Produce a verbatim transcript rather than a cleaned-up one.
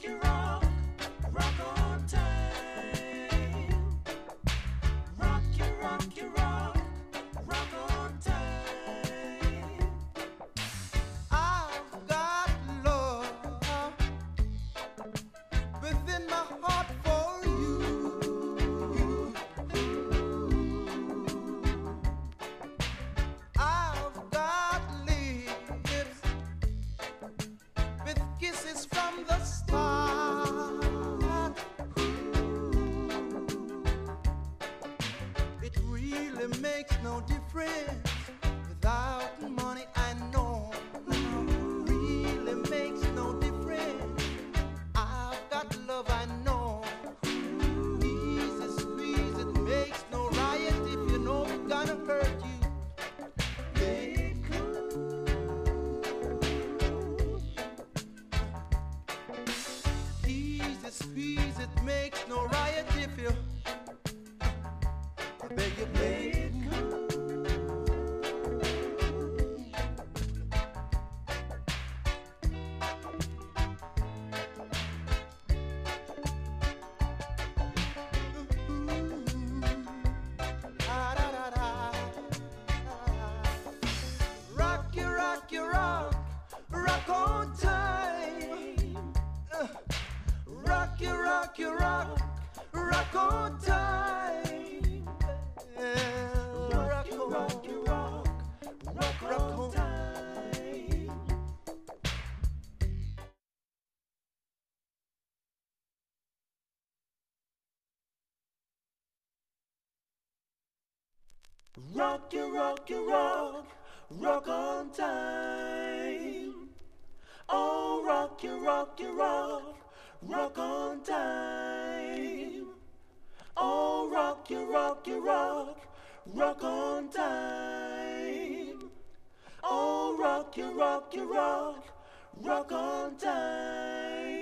you rock, rock on time. Rock you, rock you, rock, rock on time. I've got love within my heart for you. I've got lips with kisses from the start. It really makes no difference without money, I know. Really makes no difference. I've got love, I know. Easy squeeze, it makes no riot if you know it's gonna hurt you. Make easy squeeze, it makes no riot if you I beg you, play cool. Ah, da, da, da. Rock you, rock you, rock, rock on time. Uh, rock you, rock you, rock, rock on time. Yeah, rock you, rock you, rock, rock, rock on time. Rock you, rock you, rock, rock on time. Oh, rock you, rock you, rock, rock on time. Oh, rock you, rock you, rock, rock on time. Oh, rock you, rock you, rock, rock on time.